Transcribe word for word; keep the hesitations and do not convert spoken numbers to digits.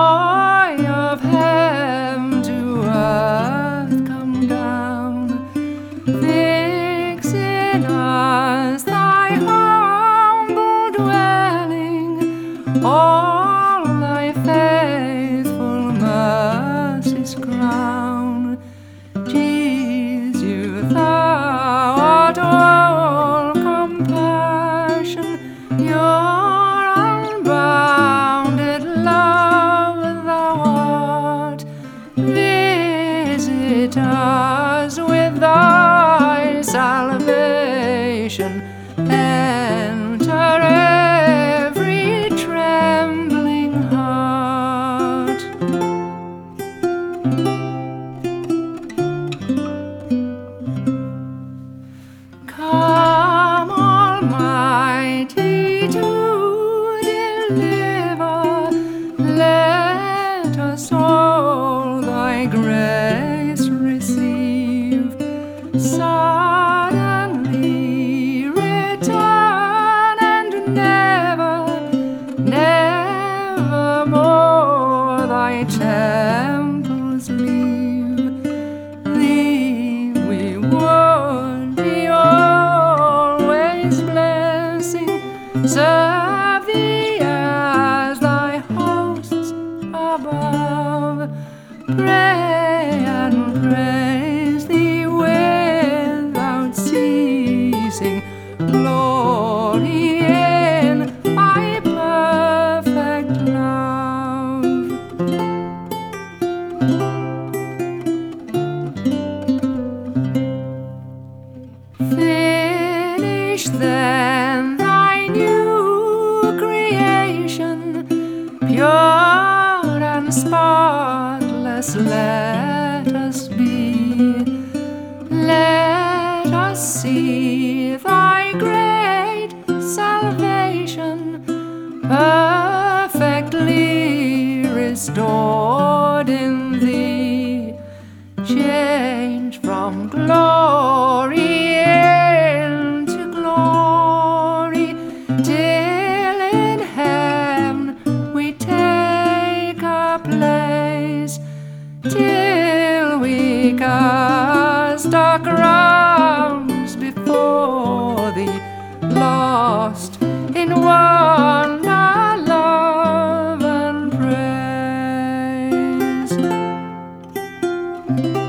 joy of heaven to earth come down. Fix in us thy humble dwelling, all thy faithful mercies crown. Jesus, thou art all compassion, your unbounded love thou art. Visit us with thy salvation, enter every trembling heart. Come, Almighty, to deliver, let us all thy grace receive. Suddenly return and never, never more thy temples leave. Thee we would be always blessing, serve thee as thy hosts above, pray and praise thee without ceasing, glory in thy perfect love. Finish then thy new creation, pure and spotless let us be. Let us see thy great salvation, perfectly restored in thee, changed from glory into glory, till in heaven we take our place, till we cast our crowns before thee, lost in wonder, love, and praise.